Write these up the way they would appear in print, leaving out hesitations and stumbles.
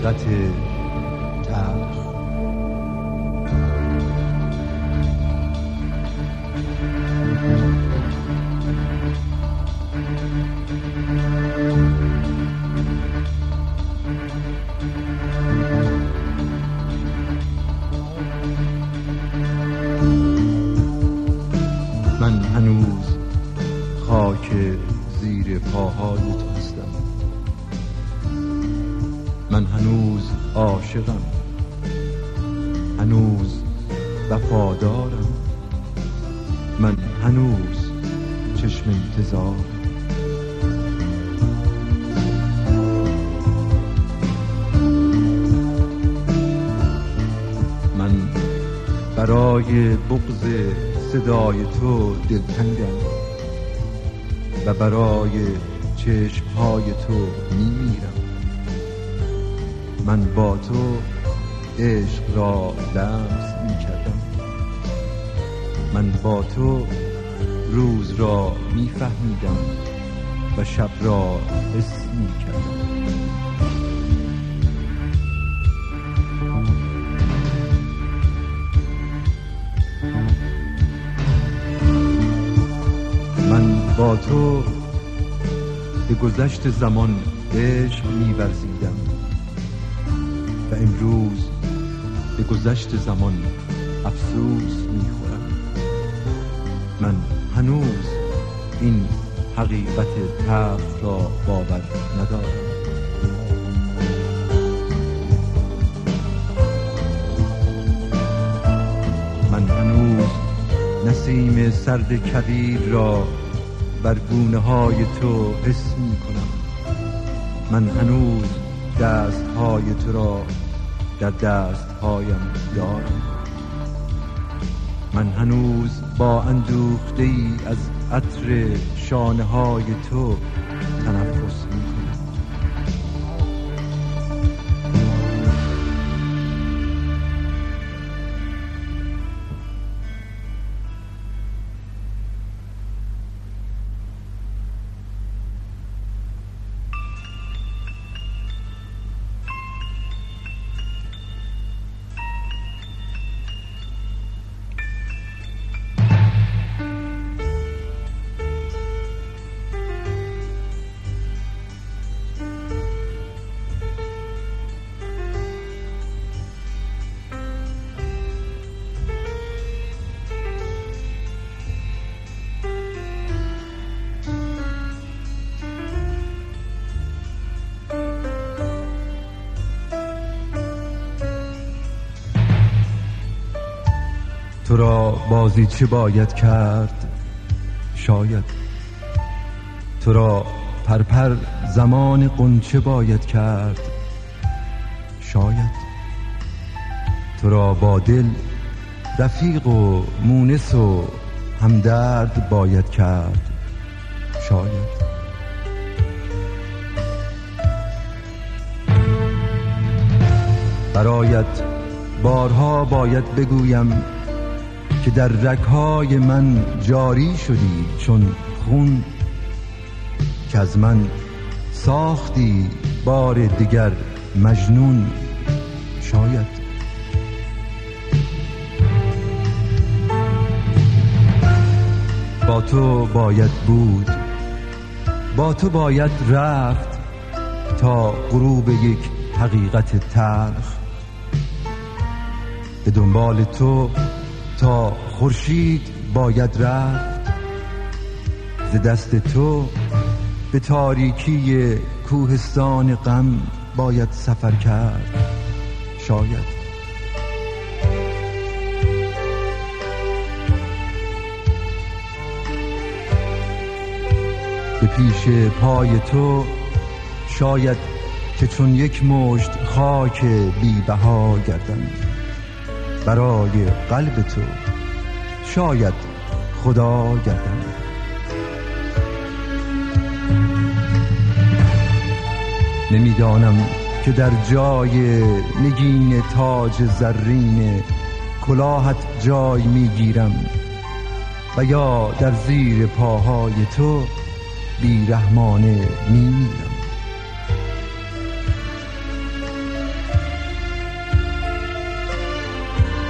حقیقت تلخ. من هنوز خاک زیر پاهای تو هستم. من هنوز عاشقم، هنوز وفادارم. من هنوز چشم انتظار. من برای بغض صدای تو دلتنگم و برای چشمهای تو میمیرم. من با تو عشق را لمس میکردم. من با تو روز را میفهمیدم و شب را حس میکردم. من با تو به گذشت زمان عشق می‌ورزیدم و امروز به گذشت زمان افسوس می‌خورم. من هنوز این حقیقت تلخ را باور ندارم. من هنوز نسیم سرد کویر را بر گونه های تو حس می کنم. من هنوز دست های تو را در دست هایم دارم. من هنوز با اندوخته ای از عطر شانه های تو تنفس می کنم. تو را بازی چه باید کرد؟ شاید تو را پرپر زمان غنچه باید کرد. شاید تو را با دل رفیق و مونس و همدرد باید کرد. شاید برایت بارها باید بگویم که در رگ‌های من جاری شدی چون خون، که از من ساختی بار دیگر مجنون. شاید با تو باید بود، با تو باید رفت تا غروب یک حقیقت تلخ. به دنبال تو تا خورشید باید رفت. ز دست تو به تاریکی کوهستان غم باید سفر کرد. شاید به پیش پای تو شاید که چون یک مشت خاک بی بها گردم. برای قلب تو شاید خدا گردم. نمیدانم که در جای نگین تاج زرین کلاهت جای میگیرم و یا در زیر پاهای تو بیرحمانه میمیرم.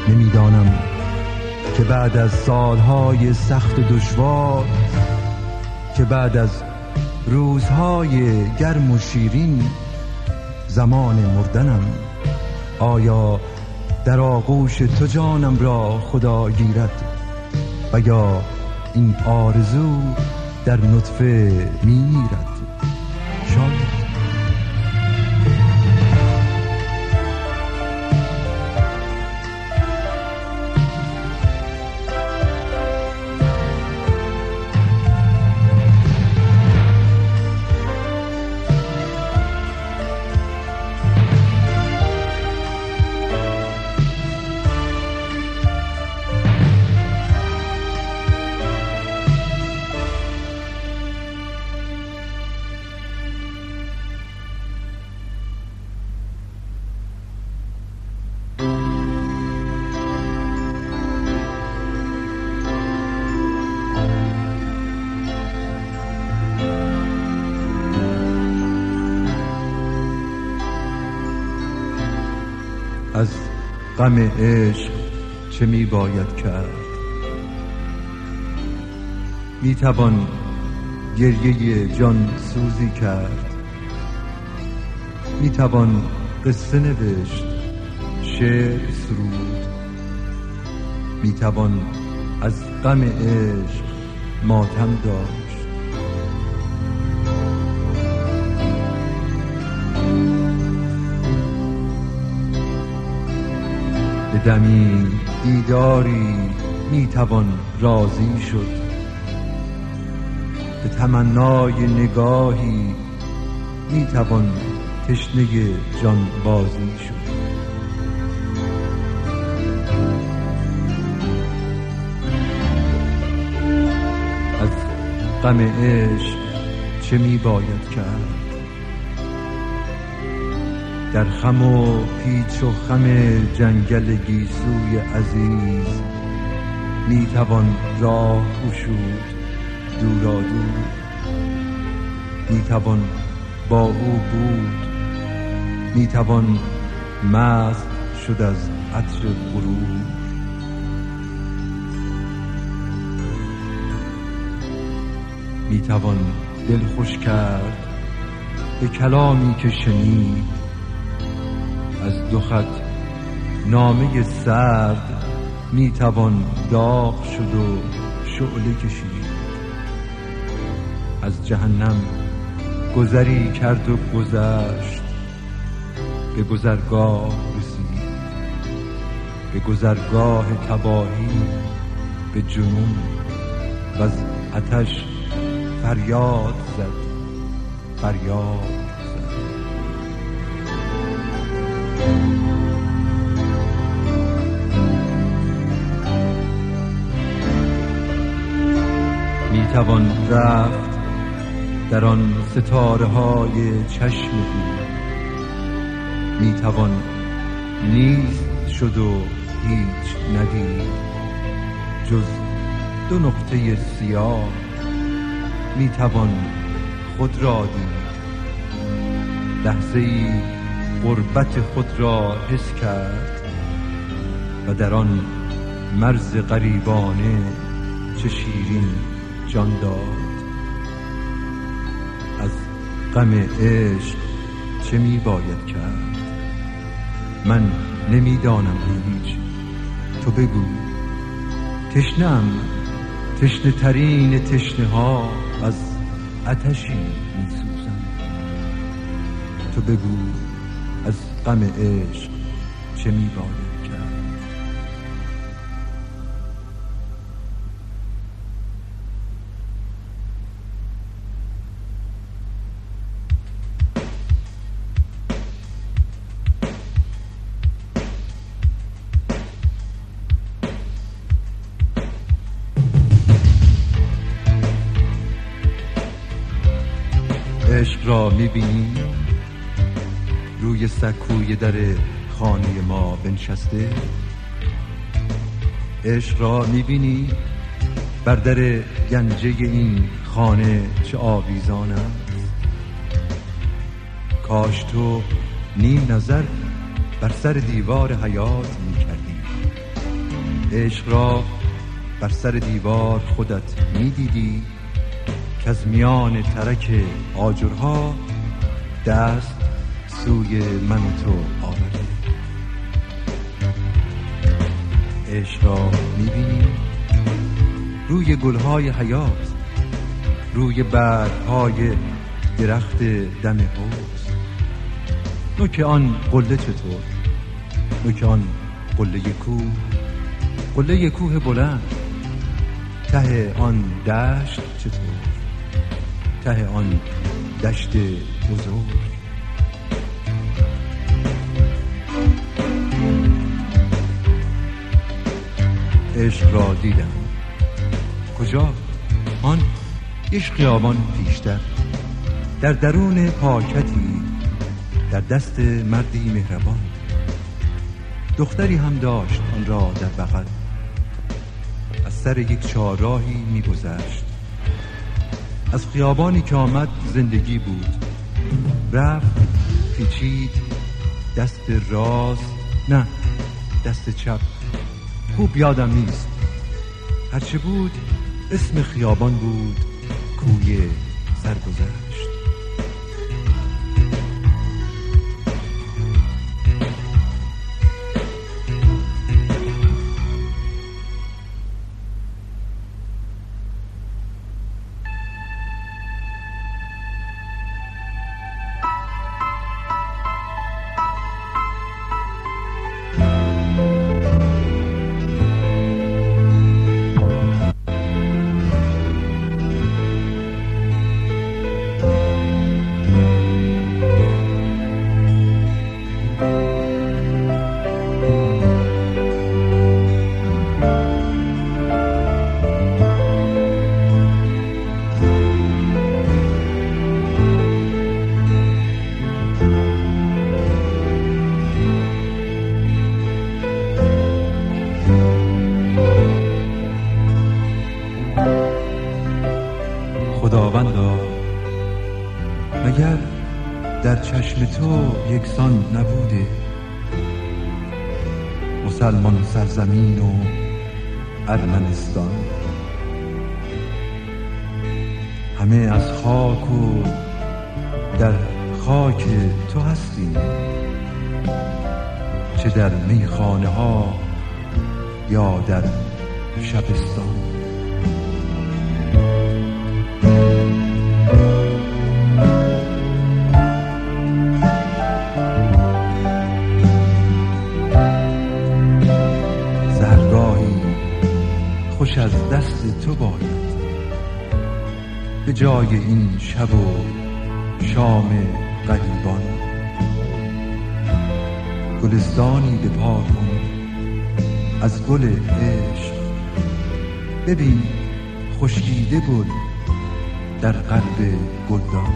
نمیدانم که بعد از سالهای سخت و دشوار، که بعد از روزهای گرم و شیرین، زمان مردنم، آیا در آغوش تو جانم را خدا گیرد و یا این آرزو در نطفه میمیرد؟ شاید. از غم عشق چه می باید کرد؟ می توان گریه جان سوزی کرد، می توان قصه نوشت، شعر سرود، می توان از غم عشق ماتم داشت. به دمی دیداری می توان راضی شد، به تمنای نگاهی می توان تشنه جان بازی شد. از غم عشق چه می باید کرد؟ در خم و پیچ و خم جنگل گیسوی عزیز می توان راه گشود دورا دور، می توان با او بود، می توان مست شد از عطر غرور. می توان دل خوش کرد به کلامی که شنید، از دو خط نامه سرد می توان داغ شد و شعله کشید. از جهنم گذری کرد و گذشت، به گذرگاه رسید، به گذرگاه تباهی، به جنون و از آتش فریاد زد، فریاد. می توان رفت در آن ستاره های چشم او، می توان نیست شد و هیچ ندید جز دو نقطه سیاه، می توان خود را دید، لحظه ای غربت خود را حس کرد و در آن مرز غریبانه چه شیرین جان داد. از غم عشق چه می باید کرد؟ من نمیدانم هیچ، تو بگو. تشنه‌ام، تشنه ترین تشنه ها، از آتشی می سوزم. تو بگو از غم عشق چه می باید کرد؟ عشق را می‌بینی روی سکوی در خانه ما بنشسته؟ عشق را می‌بینی بر در گنجه این خانه چه آویزان است؟ کاش تو نیم نظر بر سر دیوار حیات می‌کردی عشق را بر سر دیوار خودت می دیدی که از میان ترک آجرها دست سوی من و تو آورده. عشق را می بینی روی گلهای حیات، روی برگهای درخت دم حوض. نوک آن قله چطور؟ نوک آن قله کوه، قله کوه بلند. ته آن دشت چطور؟ ته آن دشت بزرگ. عشق را دیدم. کجا؟ آن یک خیابان پیشتر، در درون پاکتی، در دست مردی مهربان. دختری هم داشت آن را در بغل. از سر یک چهارراهی می‌گذشت. از خیابانی که آمد زندگی بود. رفت، پیچید، دست راست، نه دست چپ، خوب یادم نیست. هرچه بود اسم خیابان بود کوی سرگذشت. خداوندا، مگر در چشم تو یکسان نبوده مسلمان سرزمین و ارمنستان؟ همه از خاک و در خاک تو هستیم، چه در میخانه ها یا در شبستان. خوش از دست تو باید به جای این شب و شام غریبان. گلستانی به پا کن از گل عشق، ببین خشکیده گل در قلب گلدان.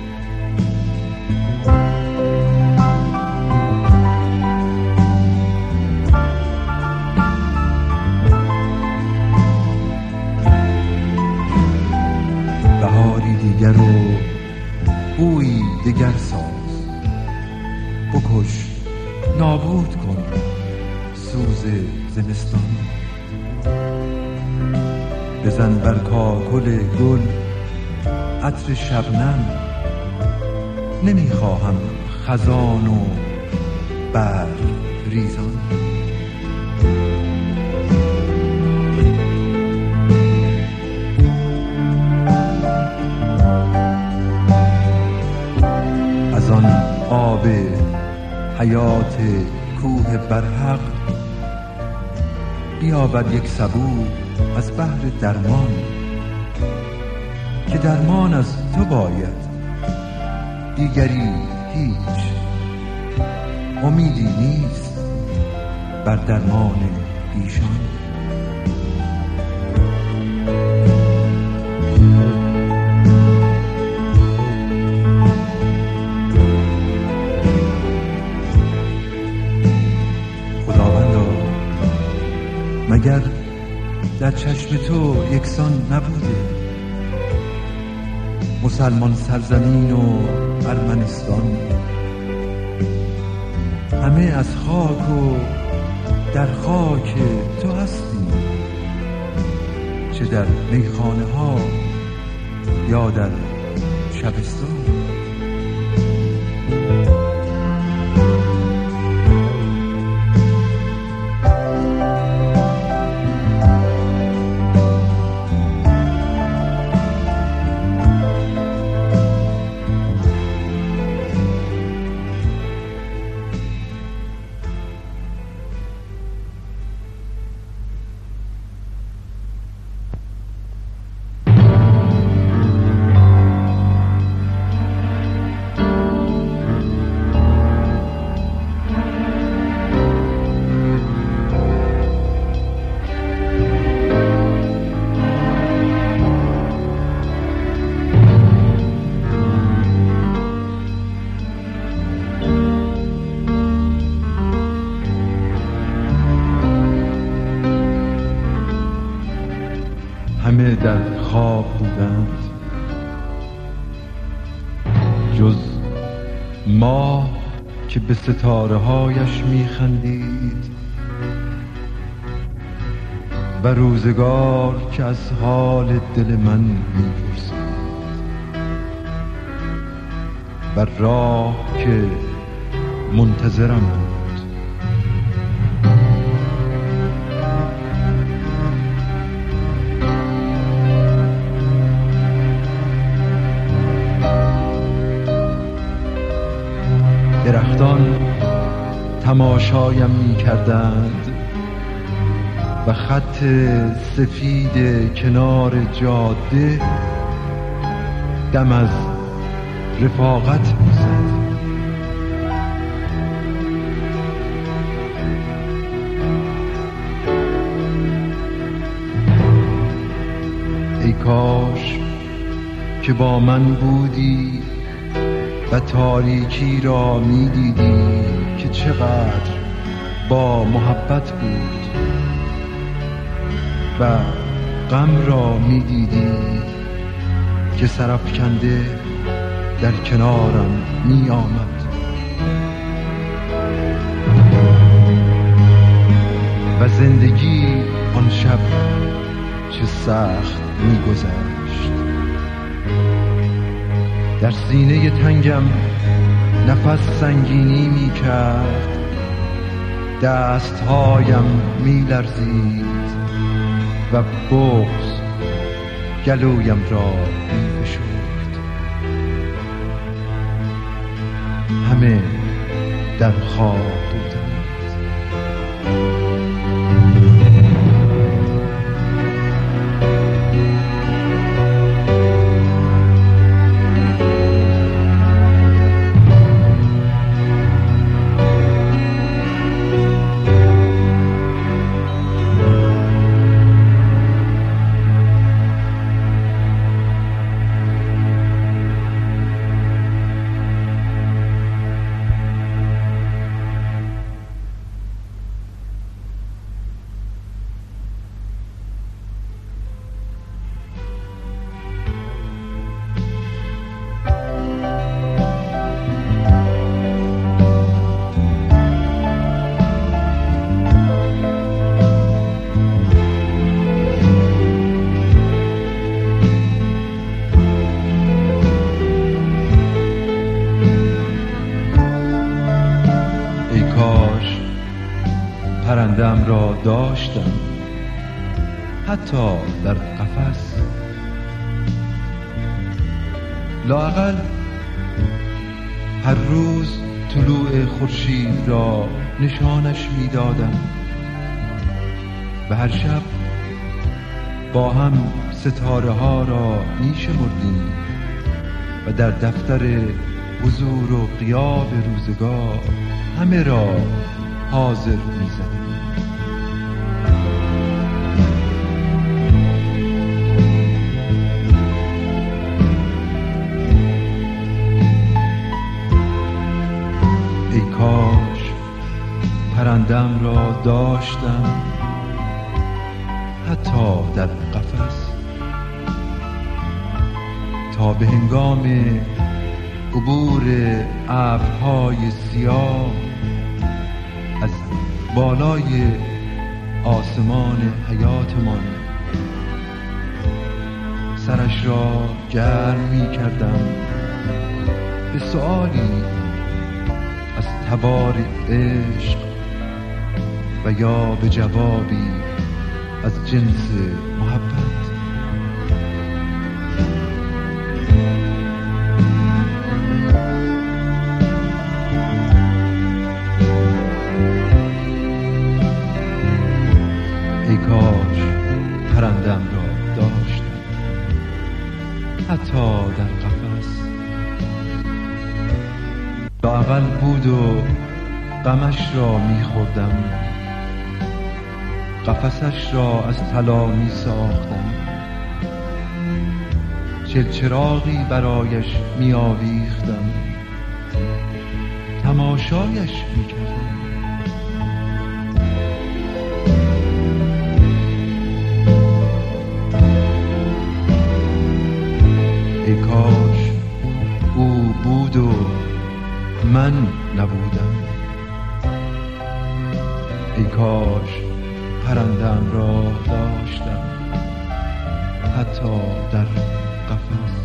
بهاری دیگر و بویی دیگر ساز، بکش نابود کن سوز زمستان. بزن بر کاکل گل عطر شبنم، نمیخواهم خزان و برگ ریزان. از آن آب حیات کوه برحق بیابد یک سبو از بحر درمان، که درمان از تو باید، دیگری هیچ امیدی نیست بر درمان ایشان. مگر در چشم تو یکسان نبوده مسلمان سرزمین و ارمنستان؟ همه از خاک و در خاک تو هستیم، چه در میخانه ها یا در شبستان. همه در خواب بودند جز ماه که به ستاره هایش میخندید و روزگار که از حال دل من میپرسید و راه که منتظرم بود. درختان تماشایم می کردند و خط سفید کنار جاده دم از رفاقت می زد. ای کاش که با من بودی و تاریکی را می دیدی که چقدر با محبت بود و غم را می دیدی که سرافکنده در کنارم می آمد و زندگی آن شب چه سخت می گذشت. در سینه تنگم نفس سنگینی می کرد، دستهایم می لرزید و بغض گلویم را می فشرد. همه در خواب بودند. پرنده‌ام را داشتم حتی در قفس، لااقل هر روز طلوع خورشید را نشانش می‌دادم و هر شب با هم ستاره ها را می‌شمردیم و در دفتر حضور و غیاب روزگار همه را حاضر می‌زدیم. ای کاش پرنده‌ام را داشتم حتی در قفس، تا به هنگام عبور ابرهای سیاه از بالای آسمان حیاتمان سرش را گرم می کردم به سؤالی از تبار عشق و یا به جوابی از جنس محبت. ای کاش پرندم را داشتم حتی در قفس، تا اول بود و غمش را می‌خوردم، قفسش را از طلا می ساختم، چلچراغی برایش می آویختم، تماشایش می کردم. ای کاش او بود و من نبودم، ای کاش پرندم را داشتم حتی در قفس.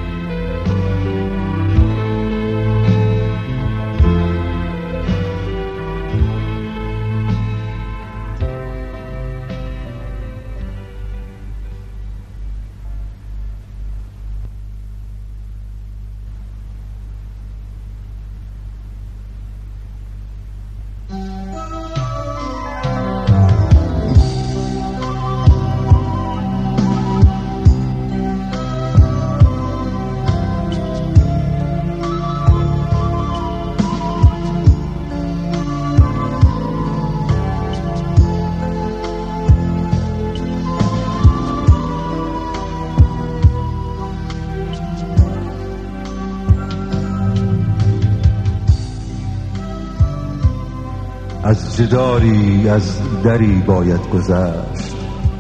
از جداری از دری باید گذشت،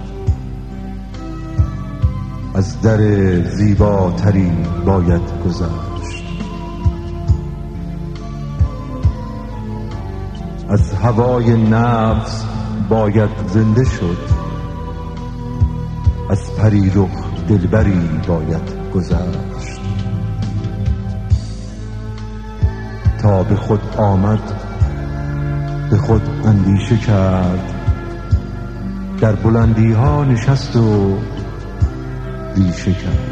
از در زیباتری باید گذشت، از هوای نفس باید زنده شد، از پری رخ دلبری باید گذشت. تا به خود آمد به خود اندیشه کرد، در بلندی ها نشست و ریشه کرد.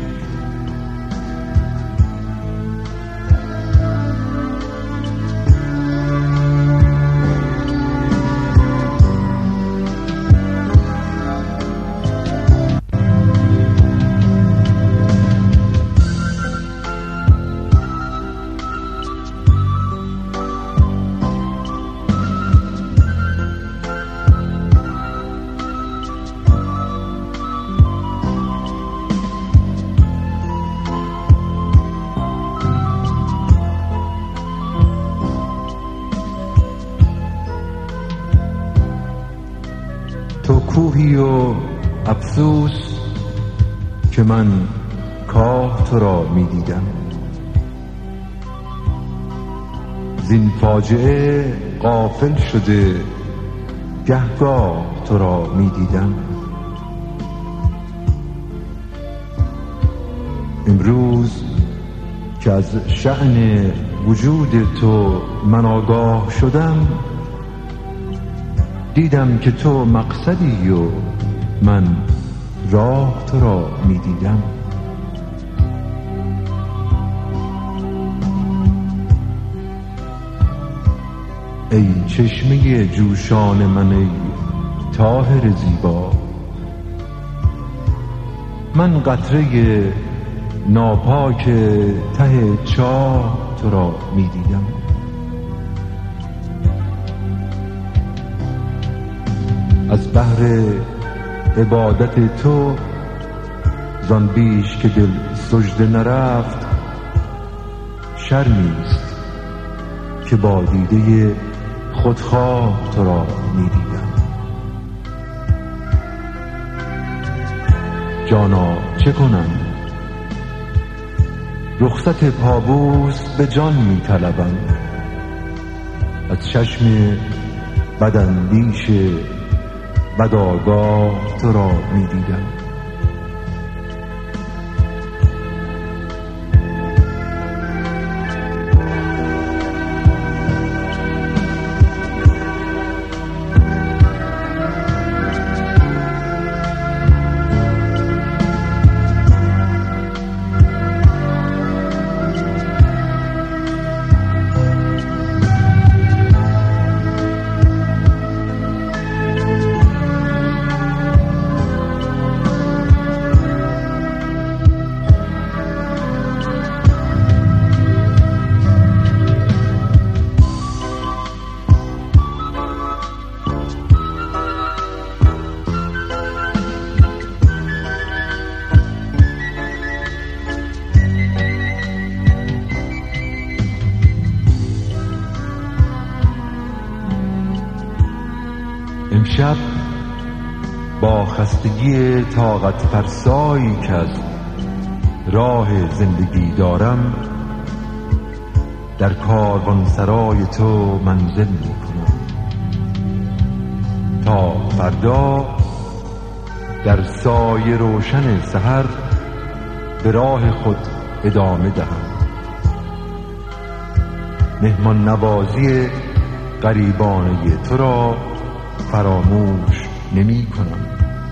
تو کوهی و افسوس که من کاه تو را می دیدم، زین فاجعه غافل شده گهگاه تو را می دیدم. امروز که از شأن وجود تو من آگاه شدم، دیدم که تو مقصدی و من راه تو را می دیدم. ای چشمه جوشان من، ای طاهر زیبا، من قطره ناپاک ته چاه تو را می دیدم. از بحر عبادت تو زان بیش که دل سجده نرفت، شرمیست که با دیده خودخواه تو را می دیدم. جانا چه کنم، رخصت پابوس به جان می طلبم، از چشم بداندیش بدآگاه تو را می دیدم. امشب با خستگی طاقت فرسایی که از راه زندگی دارم در کاروانسرای تو منزل می کنم تا فردا در سایه روشن سحر به راه خود ادامه دهم. مهمان نوازی غریبانه تو را فراموش نمی کنم.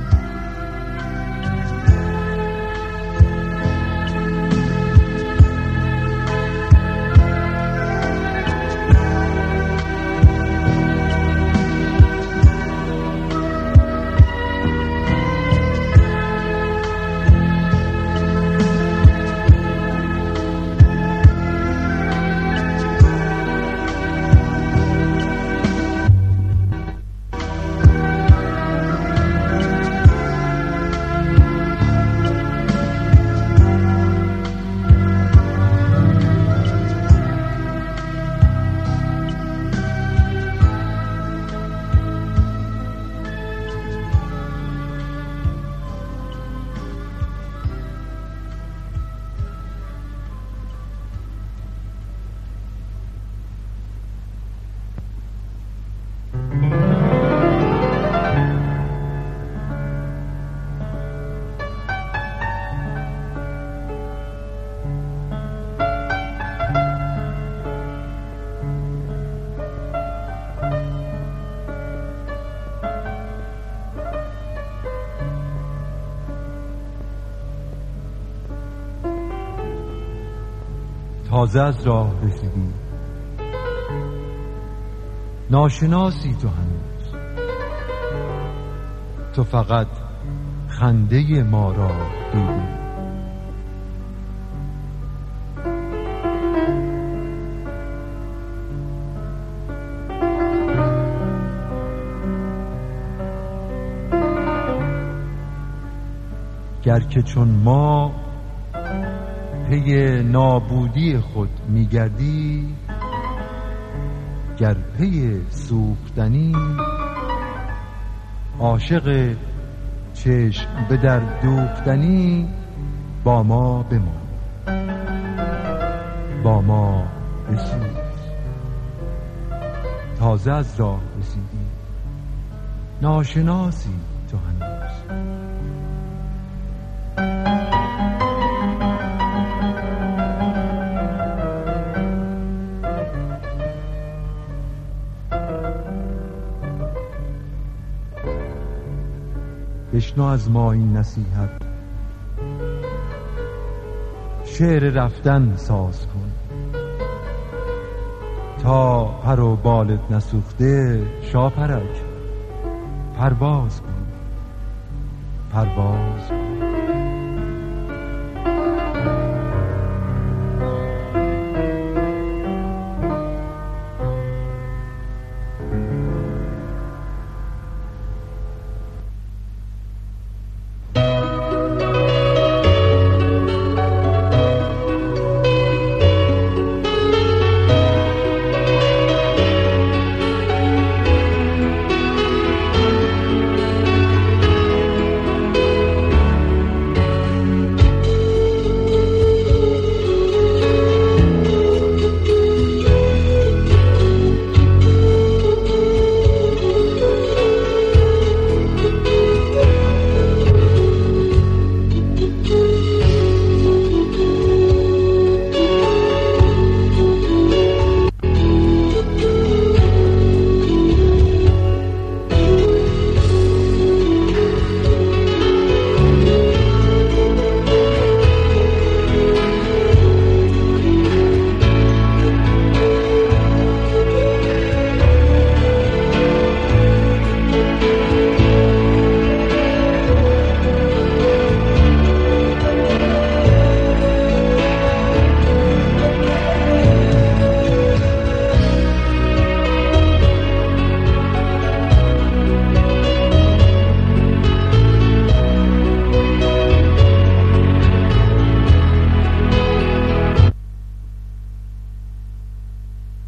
تازه از راه رسیدی، ناشناسی تو هنوز، تو فقط خنده ما را دیدی. گر که چون ما پی نابودی خود میگردی، گر پی سوختنی، عاشق چشم به در دوختنی، با ما بمان، با ما بسوز. تازه از راه رسیدی، ناشناسی تو هنوز. بشنو از ما این نصیحت، شعر رفتن ساز کن تا پر و بالت نسوخته. شاپرک پرواز کن، پرواز کن.